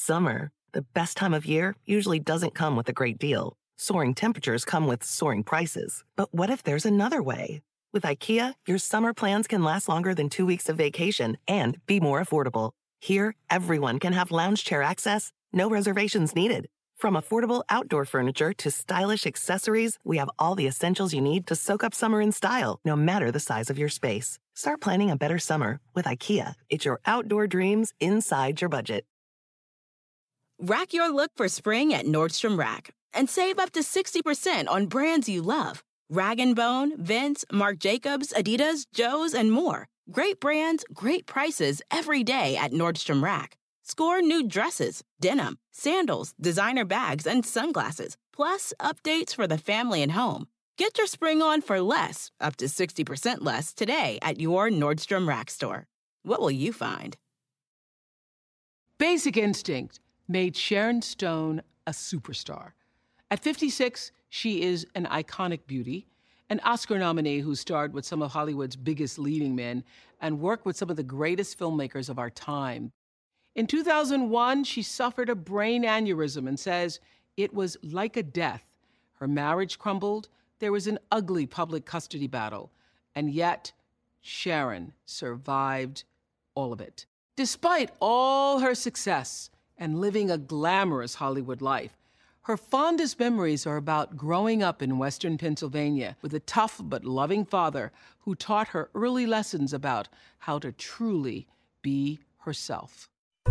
Summer, the best time of year, usually doesn't come with a great deal. Soaring temperatures come with soaring prices. But what if there's another way? With IKEA, your summer plans can last longer than 2 weeks of vacation and be more affordable. Here, everyone can have lounge chair access, no reservations needed. From affordable outdoor furniture to stylish accessories, we have all the essentials you need to soak up summer in style, no matter the size of your space. Start planning a better summer with IKEA. It's your outdoor dreams inside your budget. Rack your look for spring at Nordstrom Rack and save up to 60% on brands you love. Rag & Bone, Vince, Marc Jacobs, Adidas, Joe's, and more. Great brands, great prices every day at Nordstrom Rack. Score new dresses, denim, sandals, designer bags, and sunglasses, plus updates for the family and home. Get your spring on for less, up to 60% less, today at your Nordstrom Rack store. What will you find? Basic Instinct made Sharon Stone a superstar. At 56, she is an iconic beauty, an Oscar nominee who starred with some of Hollywood's biggest leading men and worked with some of the greatest filmmakers of our time. In 2001, she suffered a brain aneurysm and says it was like a death. Her marriage crumbled. There was an ugly public custody battle. And yet, Sharon survived all of it. Despite all her success and living a glamorous Hollywood life, her fondest memories are about growing up in Western Pennsylvania with a tough but loving father who taught her early lessons about how to truly be herself.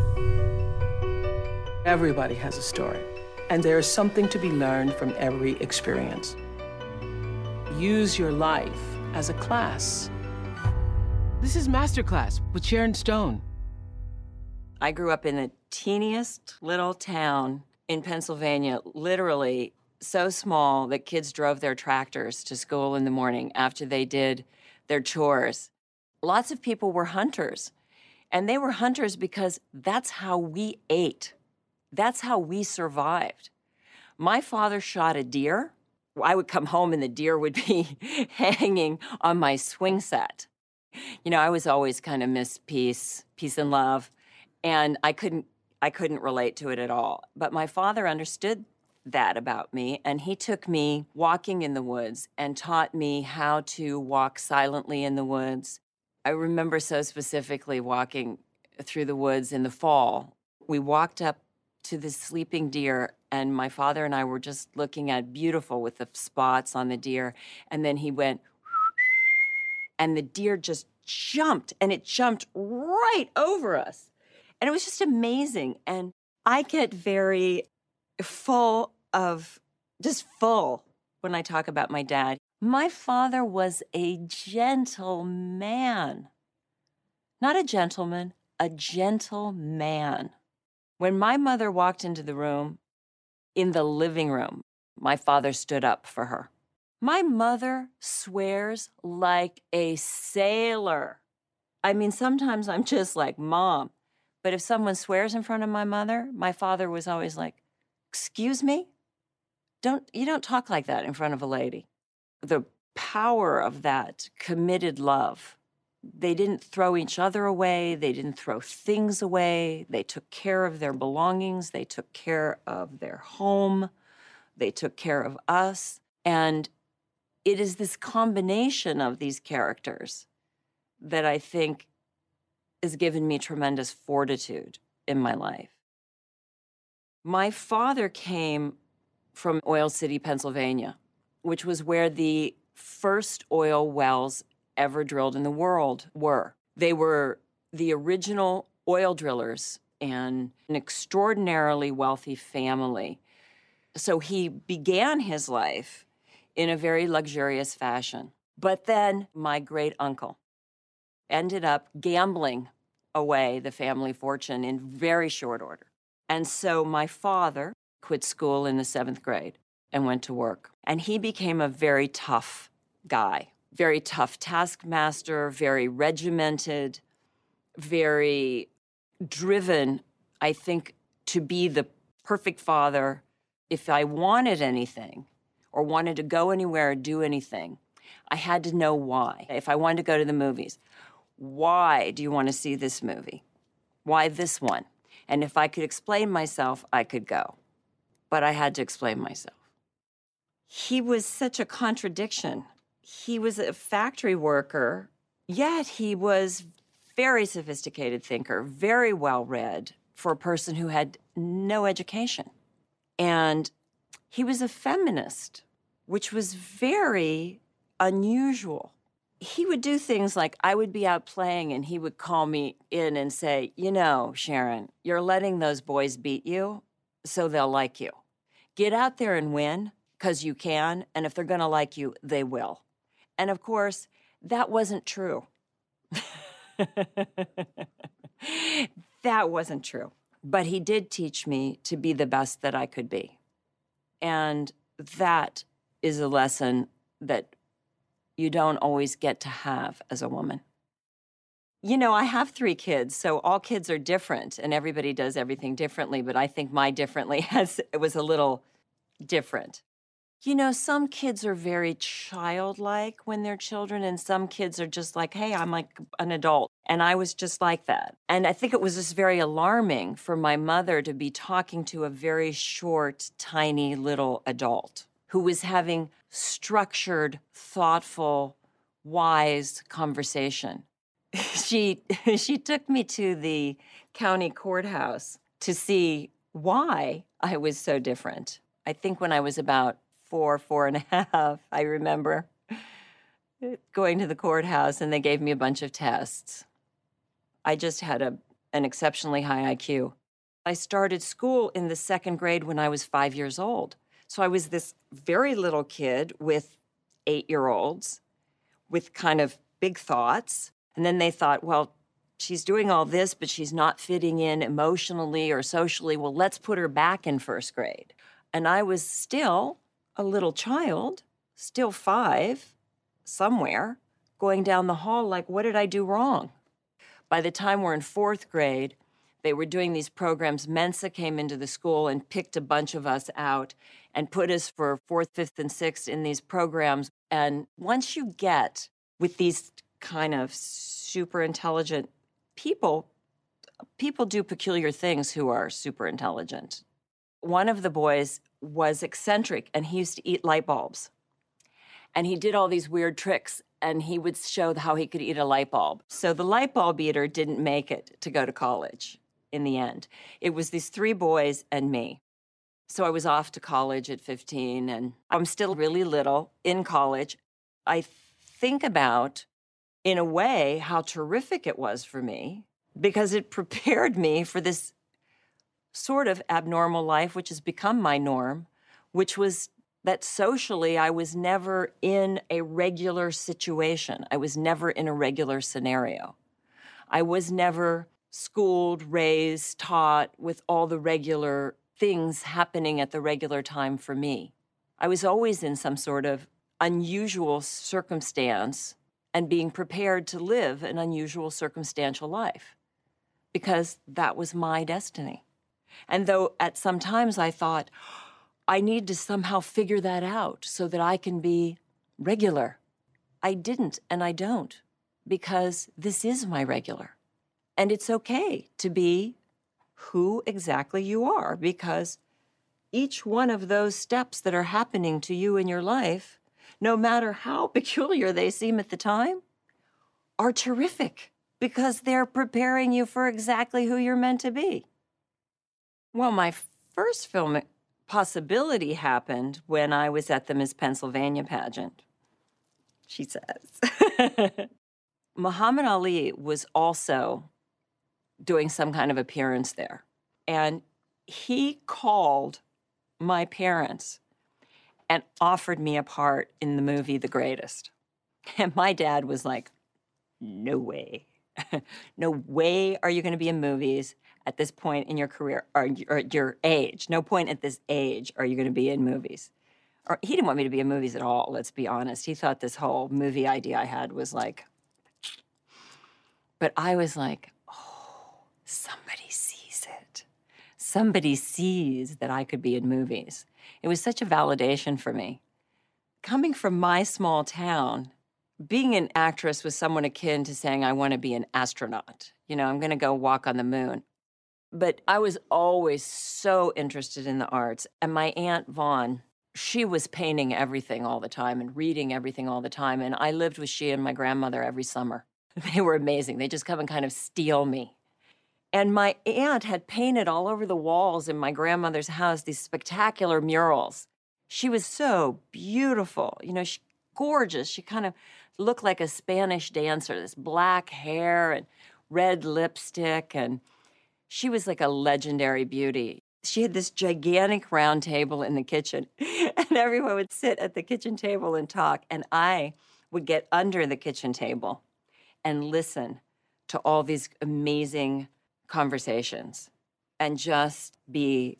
Everybody has a story, and there is something to be learned from every experience. Use your life as a class. This is Masterclass with Sharon Stone. I grew up in the teeniest little town in Pennsylvania, literally so small that kids drove their tractors to school in the morning after they did their chores. Lots of people were hunters, and they were hunters because that's how we ate. That's how we survived. My father shot a deer. I would come home and the deer would be hanging on my swing set. You know, I was always kind of Miss Peace and love, and I couldn't relate to it at all. But my father understood that about me, and he took me walking in the woods and taught me how to walk silently in the woods. I remember so specifically walking through the woods in the fall. We walked up to this sleeping deer, and my father and I were just looking at beautiful with the spots on the deer, and then he went, and the deer just jumped, and it jumped right over us. And it was just amazing. And I get very full when I talk about my dad. My father was a gentle man. Not a gentleman, a gentle man. When my mother walked into the room, in the living room, my father stood up for her. My mother swears like a sailor. I mean, sometimes I'm just like, Mom. But if someone swears in front of my mother, my father was always like, excuse me? You don't talk like that in front of a lady. The power of that committed love. They didn't throw each other away. They didn't throw things away. They took care of their belongings. They took care of their home. They took care of us. And it is this combination of these characters that I think has given me tremendous fortitude in my life. My father came from Oil City, Pennsylvania, which was where the first oil wells ever drilled in the world were. They were the original oil drillers and an extraordinarily wealthy family. So he began his life in a very luxurious fashion. But then my great uncle ended up gambling away the family fortune in very short order. And so my father quit school in the 7th grade and went to work. And he became a very tough guy, very tough taskmaster, very regimented, very driven, I think, to be the perfect father. If I wanted anything or wanted to go anywhere or do anything, I had to know why. If I wanted to go to the movies, why do you want to see this movie? Why this one? And if I could explain myself, I could go. But I had to explain myself. He was such a contradiction. He was a factory worker, yet he was very sophisticated thinker, very well-read for a person who had no education. And he was a feminist, which was very unusual. He would do things like I would be out playing and he would call me in and say, you know, Sharon, you're letting those boys beat you, so they'll like you. Get out there and win, because you can, and if they're going to like you, they will. And of course, that wasn't true. That wasn't true. But he did teach me to be the best that I could be. And that is a lesson that you don't always get to have as a woman. You know, I have 3 kids, so all kids are different, and everybody does everything differently, but I think my differently was a little different. You know, some kids are very childlike when they're children, and some kids are just like, hey, I'm like an adult. And I was just like that. And I think it was just very alarming for my mother to be talking to a very short, tiny little adult who was having structured, thoughtful, wise conversation. She took me to the county courthouse to see why I was so different. I think when I was about 4.5, I remember going to the courthouse and they gave me a bunch of tests. I just had an exceptionally high IQ. I started school in the 2nd grade when I was 5 years old. So I was this very little kid with 8-year-olds with kind of big thoughts. And then they thought, well, she's doing all this, but she's not fitting in emotionally or socially. Well, let's put her back in 1st grade. And I was still a little child, still 5, somewhere, going down the hall like, what did I do wrong? By the time we're in 4th grade, they were doing these programs. Mensa came into the school and picked a bunch of us out and put us for 4th, 5th, and 6th in these programs. And once you get with these kind of super intelligent people do peculiar things who are super intelligent. One of the boys was eccentric, and he used to eat light bulbs. And he did all these weird tricks, and he would show how he could eat a light bulb. So the light bulb eater didn't make it to go to college in the end. It was these 3 boys and me. So I was off to college at 15, and I'm still really little in college. I think about, in a way, how terrific it was for me, because it prepared me for this sort of abnormal life, which has become my norm, which was that socially I was never in a regular situation. I was never in a regular scenario. I was never schooled, raised, taught with all the regular things happening at the regular time for me. I was always in some sort of unusual circumstance and being prepared to live an unusual circumstantial life because that was my destiny. And though at some times I thought, I need to somehow figure that out so that I can be regular, I didn't and I don't, because this is my regular. And it's okay to be who exactly you are, because each one of those steps that are happening to you in your life, no matter how peculiar they seem at the time, are terrific because they're preparing you for exactly who you're meant to be. Well, my first film possibility happened when I was at the Miss Pennsylvania pageant, she says. Muhammad Ali was also doing some kind of appearance there. And he called my parents and offered me a part in the movie The Greatest. And my dad was like, no way. No way are you going to be in movies at this point in your career or your age. No point at this age are you going to be in movies. Or he didn't want me to be in movies at all, let's be honest. He thought this whole movie idea I had was like, but I was like, oh, somebody sees it. Somebody sees that I could be in movies. It was such a validation for me. Coming from my small town, being an actress was someone akin to saying, I want to be an astronaut. You know, I'm going to go walk on the moon. But I was always so interested in the arts. And my Aunt Vaughn, she was painting everything all the time and reading everything all the time. And I lived with she and my grandmother every summer. They were amazing. They just come and kind of steal me. And my aunt had painted all over the walls in my grandmother's house these spectacular murals. She was so beautiful, gorgeous. She kind of looked like a Spanish dancer, this black hair and red lipstick, and she was like a legendary beauty. She had this gigantic round table in the kitchen, and everyone would sit at the kitchen table and talk, and I would get under the kitchen table and listen to all these amazing conversations and just be,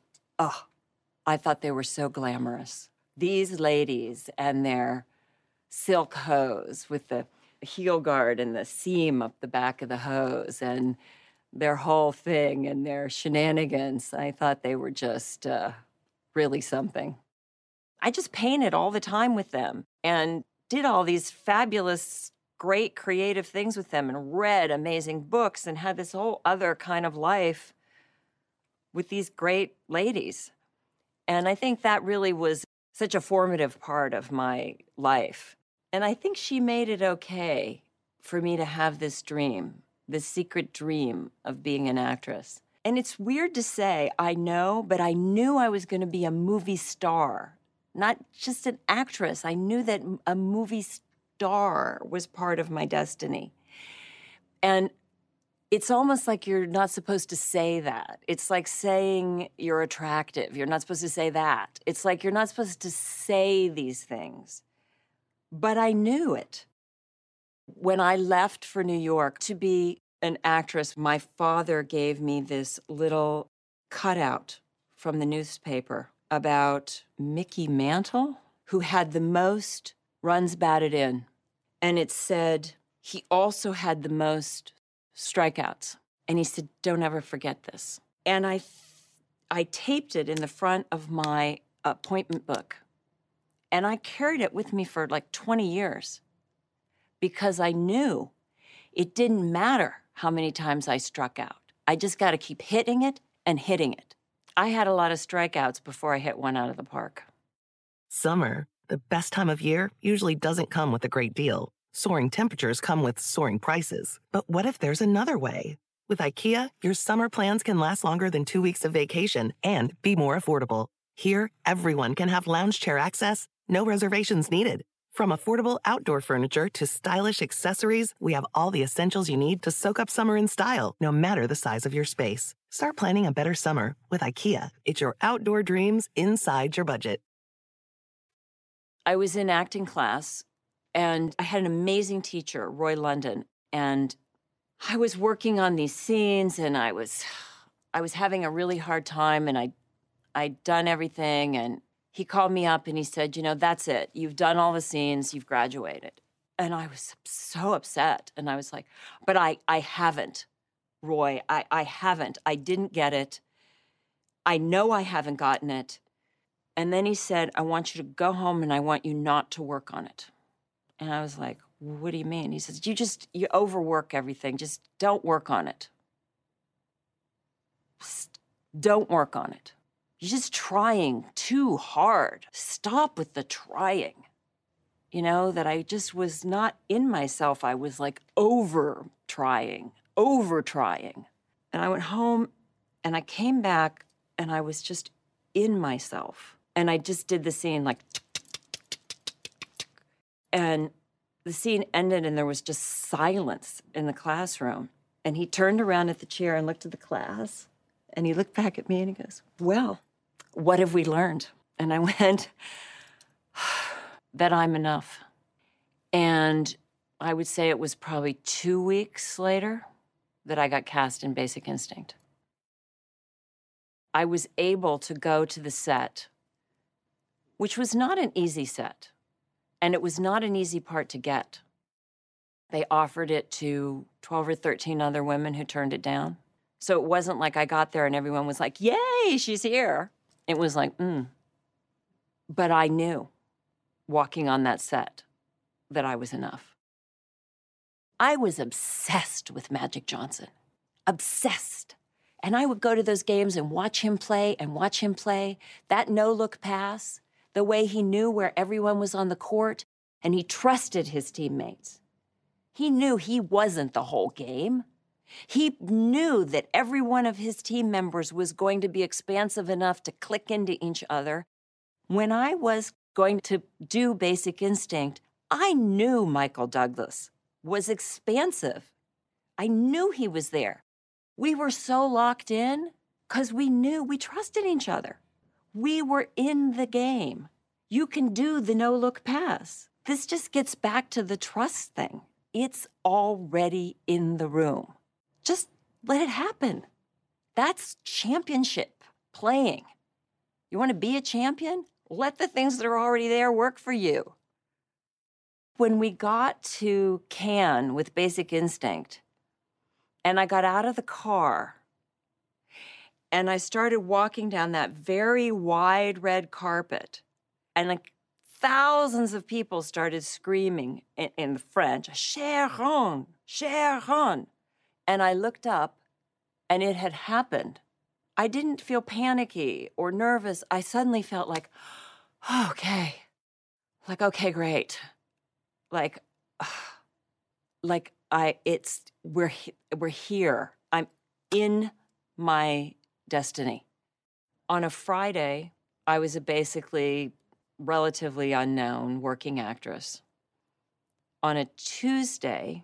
I thought they were so glamorous. These ladies and their silk hose with the heel guard and the seam up the back of the hose and their whole thing and their shenanigans, I thought they were just really something. I just painted all the time with them and did all these fabulous, great creative things with them and read amazing books and had this whole other kind of life with these great ladies. And I think that really was such a formative part of my life. And I think she made it okay for me to have this dream, this secret dream of being an actress. And it's weird to say, I know, but I knew I was going to be a movie star, not just an actress. I knew that a movie star was part of my destiny. And it's almost like you're not supposed to say that. It's like saying you're attractive. You're not supposed to say that. It's like you're not supposed to say these things. But I knew it. When I left for New York to be an actress, my father gave me this little cutout from the newspaper about Mickey Mantle, who had the most runs batted in. And it said he also had the most strikeouts. And he said, don't ever forget this. And I taped it in the front of my appointment book. And I carried it with me for like 20 years because I knew it didn't matter how many times I struck out. I just got to keep hitting it and hitting it. I had a lot of strikeouts before I hit one out of the park. Summer, the best time of year, usually doesn't come with a great deal. Soaring temperatures come with soaring prices. But what if there's another way? With IKEA, your summer plans can last longer than 2 weeks of vacation and be more affordable. Here, everyone can have lounge chair access, no reservations needed. From affordable outdoor furniture to stylish accessories, we have all the essentials you need to soak up summer in style, no matter the size of your space. Start planning a better summer with IKEA. It's your outdoor dreams inside your budget. I was in acting class, and I had an amazing teacher, Roy London, and I was working on these scenes, and I was having a really hard time, and I'd done everything, and he called me up and he said, that's it. You've done all the scenes, you've graduated. And I was so upset. And I was like, but I haven't, Roy. I haven't. I didn't get it. I know I haven't gotten it. And then he said, I want you to go home and I want you not to work on it. And I was like, what do you mean? He says, you overwork everything. Just don't work on it. Just don't work on it. You're just trying too hard. Stop with the trying. That I just was not in myself. I was like over trying. And I went home and I came back and I was just in myself. And I just did the scene like, and the scene ended and there was just silence in the classroom. And he turned around at the chair and looked at the class and he looked back at me and he goes, well, what have we learned? And I went, that I'm enough. And I would say it was probably 2 weeks later that I got cast in Basic Instinct. I was able to go to the set, which was not an easy set, and it was not an easy part to get. They offered it to 12 or 13 other women who turned it down. So it wasn't like I got there and everyone was like, yay, she's here. It was like, But I knew, walking on that set, that I was enough. I was obsessed with Magic Johnson. Obsessed. And I would go to those games and watch him play and watch him play. That no-look pass, the way he knew where everyone was on the court, and he trusted his teammates. He knew he wasn't the whole game. He knew that every one of his team members was going to be expansive enough to click into each other. When I was going to do Basic Instinct, I knew Michael Douglas was expansive. I knew he was there. We were so locked in because we knew we trusted each other. We were in the game. You can do the no-look pass. This just gets back to the trust thing. It's already in the room. Just let it happen. That's championship playing. You want to be a champion? Let the things that are already there work for you. When we got to Cannes with Basic Instinct, and I got out of the car, and I started walking down that very wide red carpet, and like thousands of people started screaming in French, Sharon, Sharon. And I looked up, and it had happened. I didn't feel panicky or nervous. I suddenly felt like, oh, okay. Like, okay, great. We're here. I'm in my destiny. On a Friday, I was a basically relatively unknown working actress. On a Tuesday,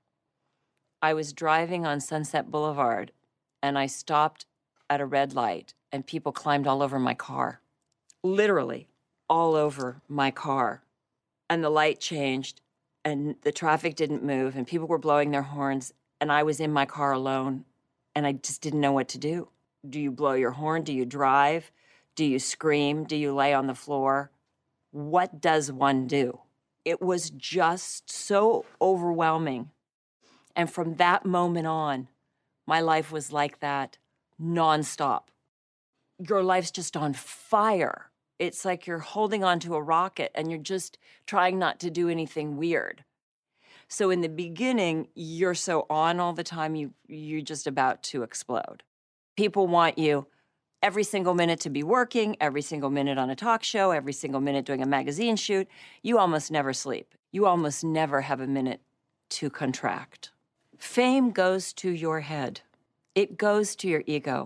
I was driving on Sunset Boulevard, and I stopped at a red light, and people climbed all over my car. Literally all over my car. And the light changed, and the traffic didn't move, and people were blowing their horns, and I was in my car alone, and I just didn't know what to do. Do you blow your horn? Do you drive? Do you scream? Do you lay on the floor? What does one do? It was just so overwhelming. And from that moment on, my life was like that nonstop. Your life's just on fire. It's like you're holding onto a rocket and you're just trying not to do anything weird. So in the beginning, you're so on all the time, you're just about to explode. People want you every single minute to be working, every single minute on a talk show, every single minute doing a magazine shoot. You almost never sleep. You almost never have a minute to contract. Fame goes to your head. It goes to your ego.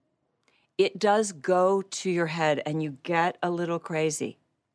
It does go to your head and you get a little crazy.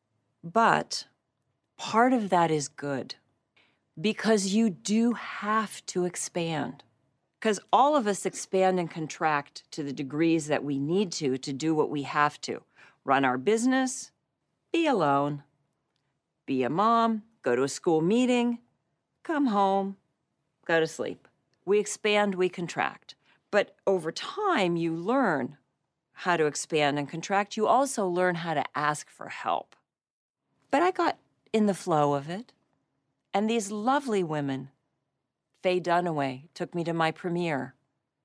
But part of that is good because you do have to expand. Because all of us expand and contract to the degrees that we need to do what we have to. Run our business, be alone, be a mom, go to a school meeting, come home, go to sleep. We expand, we contract. But over time, you learn how to expand and contract. You also learn how to ask for help. But I got in the flow of it. And these lovely women, Faye Dunaway took me to my premiere.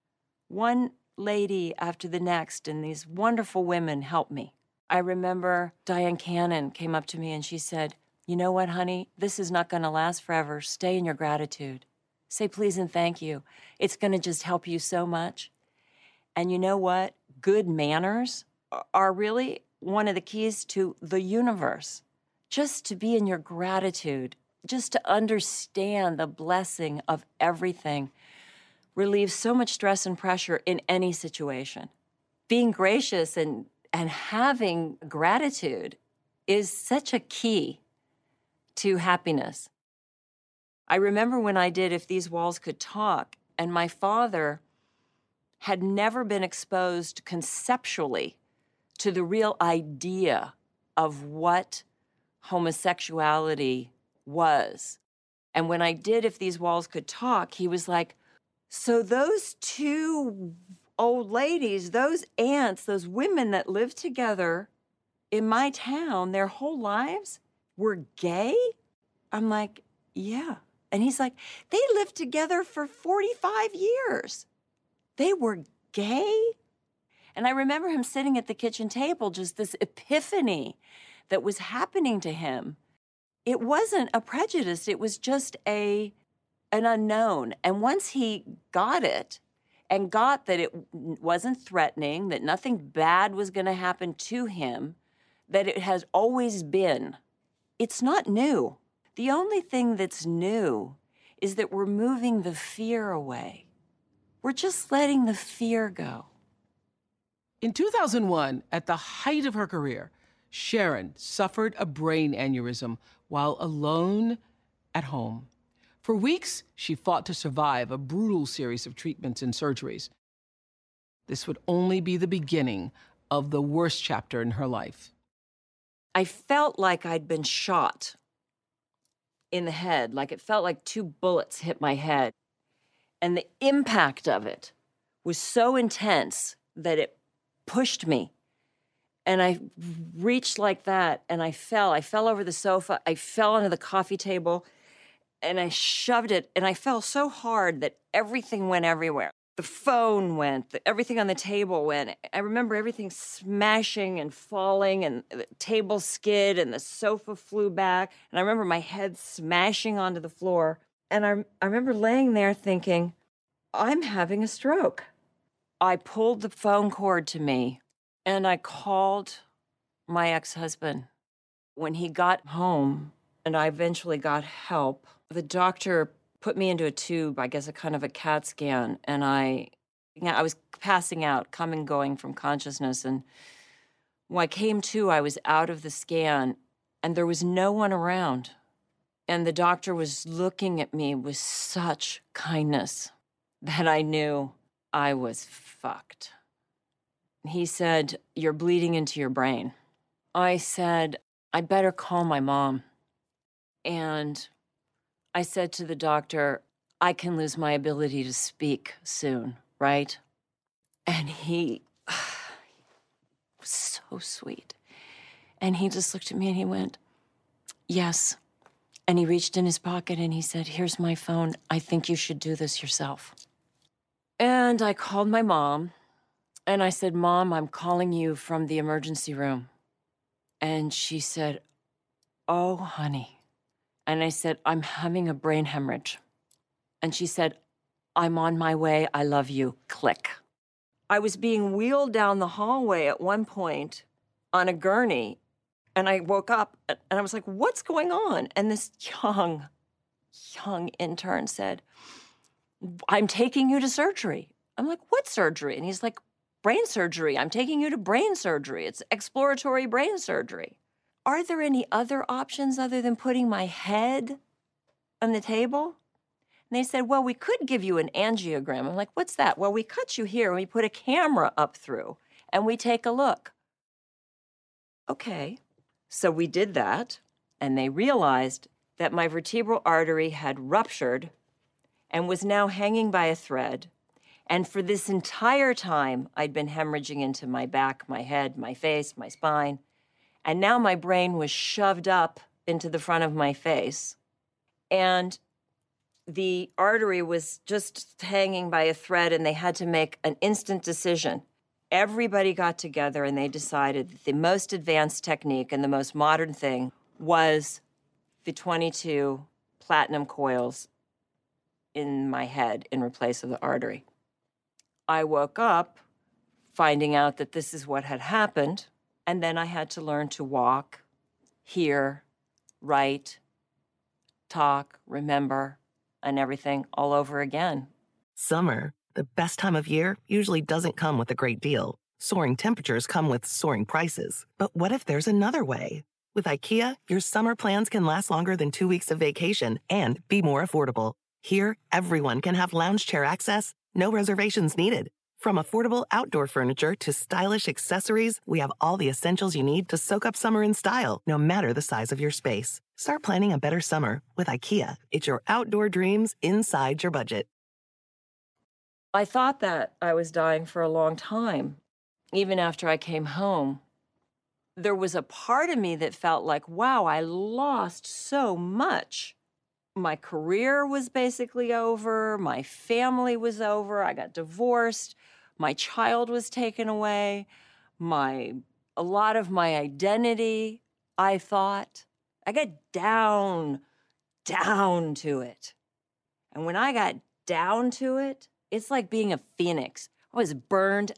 One lady after the next, and these wonderful women helped me. I remember Diane Cannon came up to me and she said, you know what, honey? This is not going to last forever. Stay in your gratitude. Say please and thank you. It's going to just help you so much. And you know what? Good manners are really one of the keys to the universe. Just to be in your gratitude, just to understand the blessing of everything relieves so much stress and pressure in any situation. Being gracious and having gratitude is such a key to happiness. I remember when I did If These Walls Could Talk, and my father had never been exposed conceptually to the real idea of what homosexuality was. And when I did If These Walls Could Talk, he was like, so those two old ladies, those aunts, those women that lived together in my town their whole lives were gay? I'm like, yeah. And he's like, they lived together for 45 years. They were gay? And I remember him sitting at the kitchen table, just this epiphany that was happening to him. It wasn't a prejudice, it was just an unknown. And once he got it, and got that it wasn't threatening, that nothing bad was going to happen to him, that it has always been. It's not new. The only thing that's new is that we're moving the fear away. We're just letting the fear go. In 2001, at the height of her career, Sharon suffered a brain aneurysm while alone at home. For weeks, she fought to survive a brutal series of treatments and surgeries. This would only be the beginning of the worst chapter in her life. I felt like I'd been shot in the head, like it felt like 2 bullets hit my head. And the impact of it was so intense that it pushed me. And I reached like that, and I fell. I fell over the sofa. I fell onto the coffee table, and I shoved it, and I fell so hard that everything went everywhere. The phone went, everything on the table went. I remember everything smashing and falling, and the table skid, and the sofa flew back. And I remember my head smashing onto the floor. And I remember laying there thinking, I'm having a stroke. I pulled the phone cord to me, and I called my ex-husband. When he got home, and I eventually got help, the doctor put me into a tube, I guess a kind of a CAT scan, and I was passing out, coming, going from consciousness, and when I came to, I was out of the scan, and there was no one around. And the doctor was looking at me with such kindness that I knew I was fucked. He said, "You're bleeding into your brain." I said, "I better call my mom." And I said to the doctor, "I can lose my ability to speak soon, right?" And he was so sweet. And he just looked at me and he went, "Yes." And he reached in his pocket and he said, "Here's my phone. I think you should do this yourself." And I called my mom and I said, "Mom, I'm calling you from the emergency room." And she said, "Oh, honey." And I said, "I'm having a brain hemorrhage." And she said, "I'm on my way. I love you." Click. I was being wheeled down the hallway at one point on a gurney. And I woke up and I was like, "What's going on?" And this young intern said, "I'm taking you to surgery." I'm like, "What surgery?" And he's like, "Brain surgery. I'm taking you to brain surgery. It's exploratory brain surgery." Are there any other options other than putting my head on the table? And they said, "Well, we could give you an angiogram." I'm like, "What's that?" "Well, we cut you here and we put a camera up through and we take a look." Okay. So we did that, and they realized that my vertebral artery had ruptured and was now hanging by a thread. And for this entire time, I'd been hemorrhaging into my back, my head, my face, my spine. And now my brain was shoved up into the front of my face. And the artery was just hanging by a thread, and they had to make an instant decision. Everybody got together and they decided that the most advanced technique and the most modern thing was the 22 platinum coils in my head in place of the artery. I woke up finding out that this is what had happened, and then I had to learn to walk, hear, write, talk, remember, and everything all over again. Summer, the best time of year, usually doesn't come with a great deal. Soaring temperatures come with soaring prices. But what if there's another way? With IKEA, your summer plans can last longer than 2 weeks of vacation and be more affordable. Here, everyone can have lounge chair access, no reservations needed. From affordable outdoor furniture to stylish accessories, we have all the essentials you need to soak up summer in style, no matter the size of your space. Start planning a better summer with IKEA. It's your outdoor dreams inside your budget. I thought that I was dying for a long time, even after I came home. There was a part of me that felt like, wow, I lost so much. My career was basically over. My family was over. I got divorced. My child was taken away. A lot of my identity, I thought. I got down to it. And when I got down to it, It's like being a phoenix. I was burned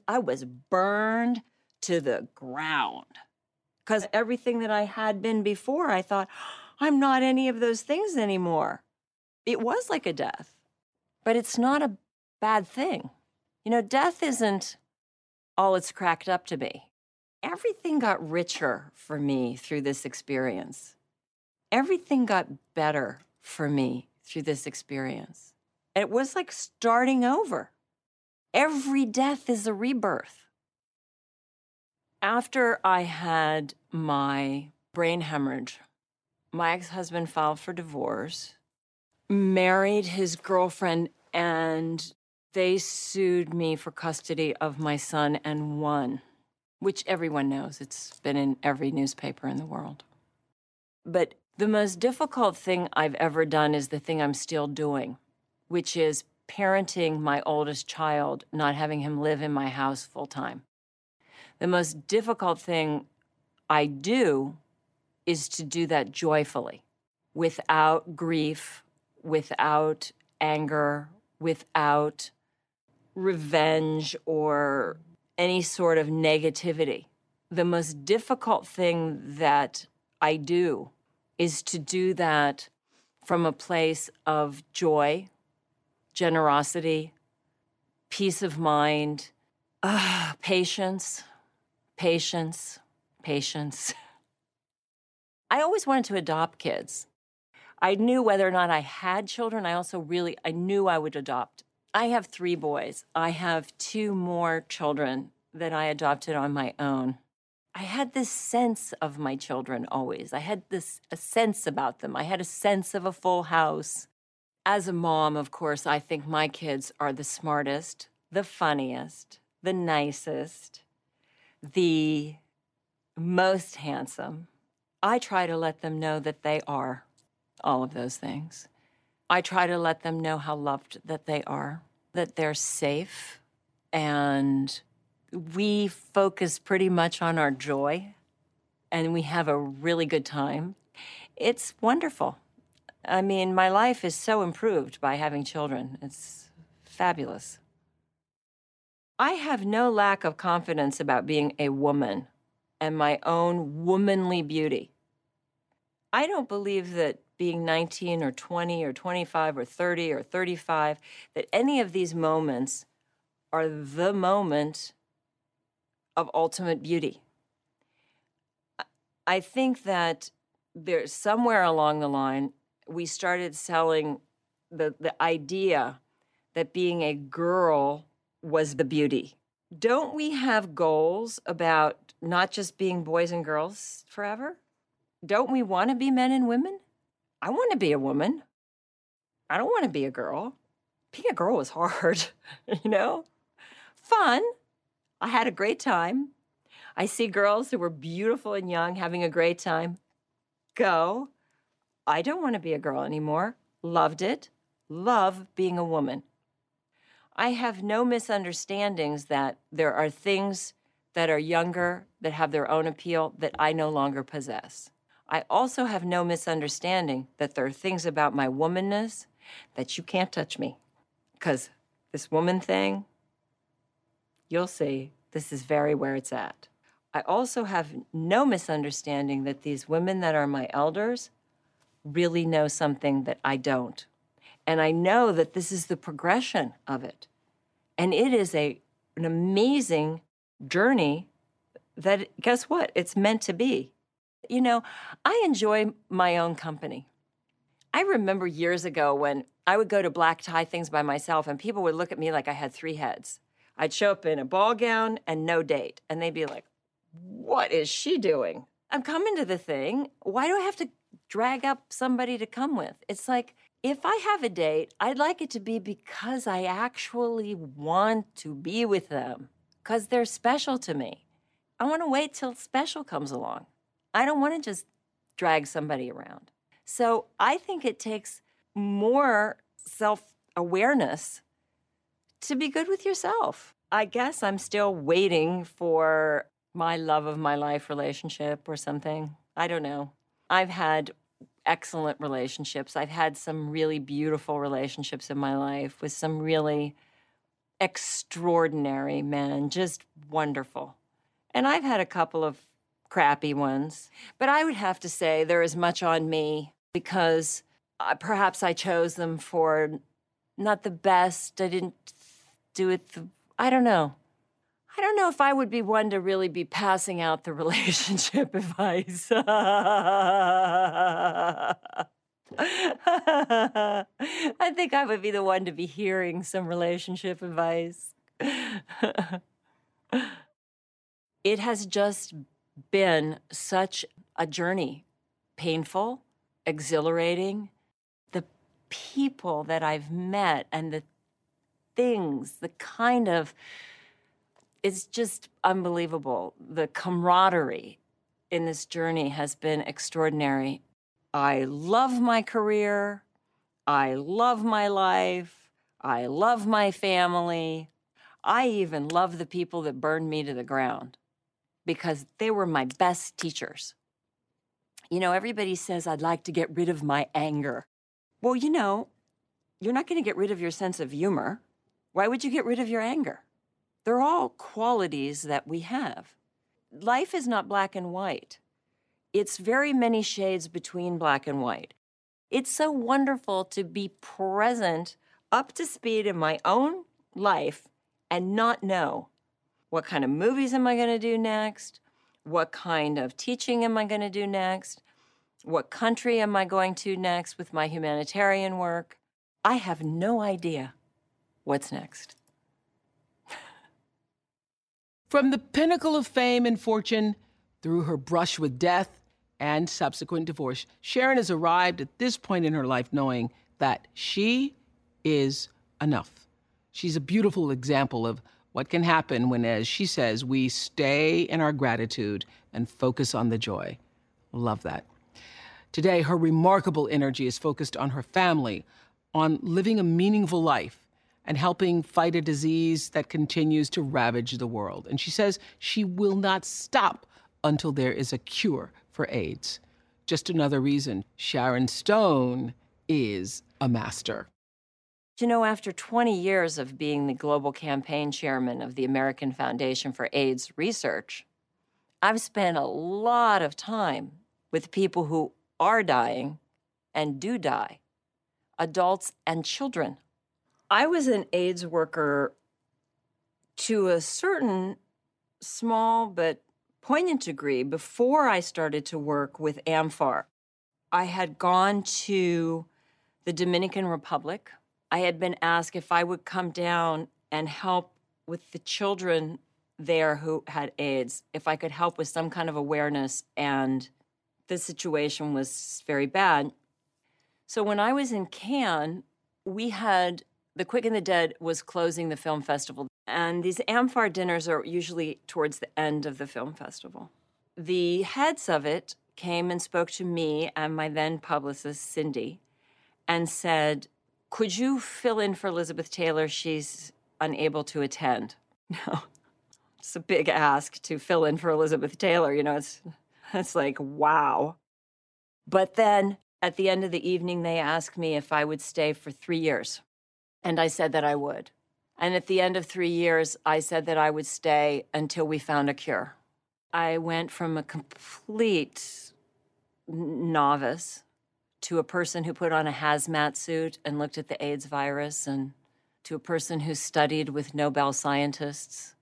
to the ground. Because everything that I had been before, I thought, I'm not any of those things anymore. It was like a death, but it's not a bad thing. You know, death isn't all it's cracked up to be. Everything got richer for me through this experience. Everything got better for me through this experience. It was like starting over. Every death is a rebirth. After I had my brain hemorrhage, my ex-husband filed for divorce, married his girlfriend, and they sued me for custody of my son and won, which everyone knows. It's been in every newspaper in the world. But the most difficult thing I've ever done is the thing I'm still doing, which is parenting my oldest child, not having him live in my house full time. The most difficult thing I do is to do that joyfully, without grief, without anger, without revenge or any sort of negativity. The most difficult thing that I do is to do that from a place of joy, generosity, peace of mind, patience. I always wanted to adopt kids. I knew whether or not I had children, I knew I would adopt. I have 3 boys. I have 2 more children that I adopted on my own. I had this sense of my children always. I had a sense about them. I had a sense of a full house. As a mom, of course, I think my kids are the smartest, the funniest, the nicest, the most handsome. I try to let them know that they are all of those things. I try to let them know how loved that they are, that they're safe, and we focus pretty much on our joy, and we have a really good time. It's wonderful. I mean, my life is so improved by having children. It's fabulous. I have no lack of confidence about being a woman and my own womanly beauty. I don't believe that being 19 or 20 or 25 or 30 or 35, that any of these moments are the moment of ultimate beauty. I think that there's somewhere along the line, we started selling the idea that being a girl was the beauty. Don't we have goals about not just being boys and girls forever? Don't we want to be men and women? I want to be a woman. I don't want to be a girl. Being a girl was hard, you know? Fun. I had a great time. I see girls who were beautiful and young having a great time. Go. I don't want to be a girl anymore. Loved it. Love being a woman. I have no misunderstandings that there are things that are younger that have their own appeal that I no longer possess. I also have no misunderstanding that there are things about my womanness that you can't touch me. Because this woman thing, you'll see, this is very where it's at. I also have no misunderstanding that these women that are my elders really know something that I don't. And I know that this is the progression of it. And it is an amazing journey that, guess what? It's meant to be. You know, I enjoy my own company. I remember years ago when I would go to black tie things by myself and people would look at me like I had 3 heads. I'd show up in a ball gown and no date. And they'd be like, what is she doing? I'm coming to the thing. Why do I have to drag up somebody to come with? It's like, if I have a date, I'd like it to be because I actually want to be with them, because they're special to me. I want to wait till special comes along. I don't want to just drag somebody around. So I think it takes more self-awareness to be good with yourself. I guess I'm still waiting for my love of my life relationship or something. I don't know. I've had excellent relationships. I've had some really beautiful relationships in my life with some really extraordinary men, just wonderful. And I've had a couple of crappy ones, but I would have to say there is much on me because perhaps I chose them for not the best. I didn't do it. I don't know. I don't know if I would be one to really be passing out the relationship advice. I think I would be the one to be hearing some relationship advice. It has just been such a journey. Painful, exhilarating. The people that I've met and the things, the kind of, it's just unbelievable. The camaraderie in this journey has been extraordinary. I love my career. I love my life. I love my family. I even love the people that burned me to the ground because they were my best teachers. You know, everybody says, I'd like to get rid of my anger. Well, you know, you're not going to get rid of your sense of humor. Why would you get rid of your anger? They're all qualities that we have. Life is not black and white. It's very many shades between black and white. It's so wonderful to be present, up to speed in my own life, and not know what kind of movies am I going to do next, what kind of teaching am I going to do next, what country am I going to next with my humanitarian work. I have no idea what's next. From the pinnacle of fame and fortune, through her brush with death and subsequent divorce, Sharon has arrived at this point in her life knowing that she is enough. She's a beautiful example of what can happen when, as she says, we stay in our gratitude and focus on the joy. Love that. Today, her remarkable energy is focused on her family, on living a meaningful life, and helping fight a disease that continues to ravage the world. And she says she will not stop until there is a cure for AIDS. Just another reason Sharon Stone is a master. You know, after 20 years of being the global campaign chairman of the American Foundation for AIDS Research, I've spent a lot of time with people who are dying and do die, adults and children. I was an AIDS worker to a certain small but poignant degree before I started to work with AMFAR. I had gone to the Dominican Republic. I had been asked if I would come down and help with the children there who had AIDS, if I could help with some kind of awareness, and the situation was very bad. So when I was in Cannes, we had The Quick and the Dead was closing the film festival, and these AMFAR dinners are usually towards the end of the film festival. The heads of it came and spoke to me and my then publicist, Cindy, and said, could you fill in for Elizabeth Taylor? She's unable to attend. No, it's a big ask to fill in for Elizabeth Taylor. You know, it's like, wow. But then at the end of the evening, they asked me if I would stay for 3 years. And I said that I would. And at the end of 3 years, I said that I would stay until we found a cure. I went from a complete novice to a person who put on a hazmat suit and looked at the AIDS virus, and to a person who studied with Nobel scientists.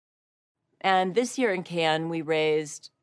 And this year in Cannes, we raised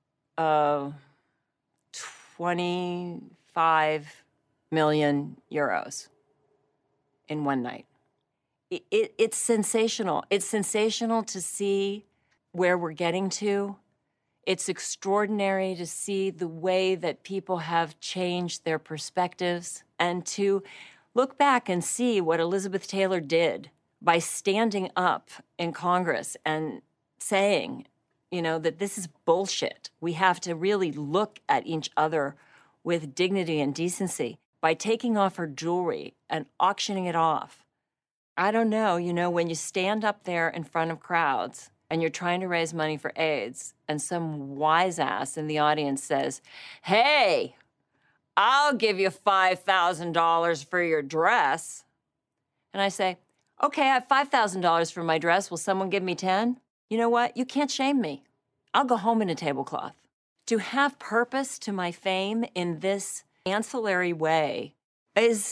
25 million euros in one night. It's sensational. It's sensational to see where we're getting to. It's extraordinary to see the way that people have changed their perspectives, and to look back and see what Elizabeth Taylor did by standing up in Congress and saying, you know, that this is bullshit. We have to really look at each other with dignity and decency. By taking off her jewelry and auctioning it off. I don't know, you know, when you stand up there in front of crowds and you're trying to raise money for AIDS, and some wise ass in the audience says, hey, I'll give you $5,000 for your dress. And I say, Okay, I have $5,000 for my dress. Will someone give me 10? You know what? You can't shame me. I'll go home in a tablecloth. To have purpose to my fame in this ancillary way it's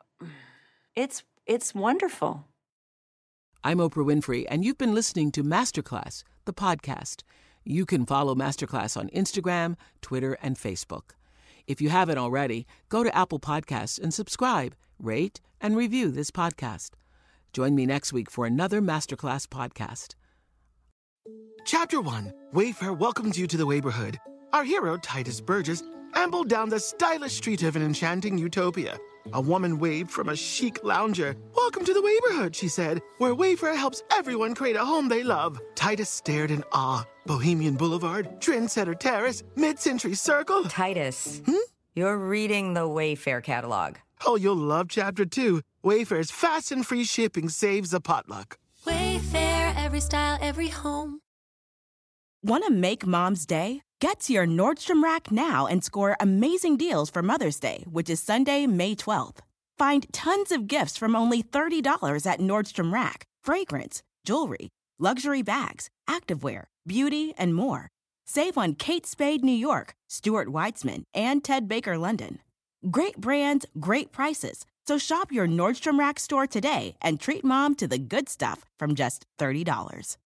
wonderful. I'm Oprah Winfrey, and you've been listening to Masterclass, the podcast. You can follow Masterclass on Instagram, Twitter, and Facebook. If you haven't already, go to Apple Podcasts and subscribe, rate, and review this podcast. Join me next week for another Masterclass podcast. Chapter 1. Wayfair welcomes you to the Wayborhood. Our hero, Titus Burgess, ambled down the stylish street of an enchanting utopia. A woman waved from a chic lounger. "Welcome to the Wayborhood," she said, "where Wayfair helps everyone create a home they love." Titus stared in awe. Bohemian Boulevard, Trendsetter Terrace, Mid-Century Circle. Titus, you're reading the Wayfair catalog. Oh, you'll love Chapter 2. Wayfair's fast and free shipping saves a potluck. Wayfair, every style, every home. Want to make Mom's Day? Get to your Nordstrom Rack now and score amazing deals for Mother's Day, which is Sunday, May 12th. Find tons of gifts from only $30 at Nordstrom Rack. Fragrance, jewelry, luxury bags, activewear, beauty, and more. Save on Kate Spade New York, Stuart Weitzman, and Ted Baker London. Great brands, great prices. So shop your Nordstrom Rack store today and treat Mom to the good stuff from just $30.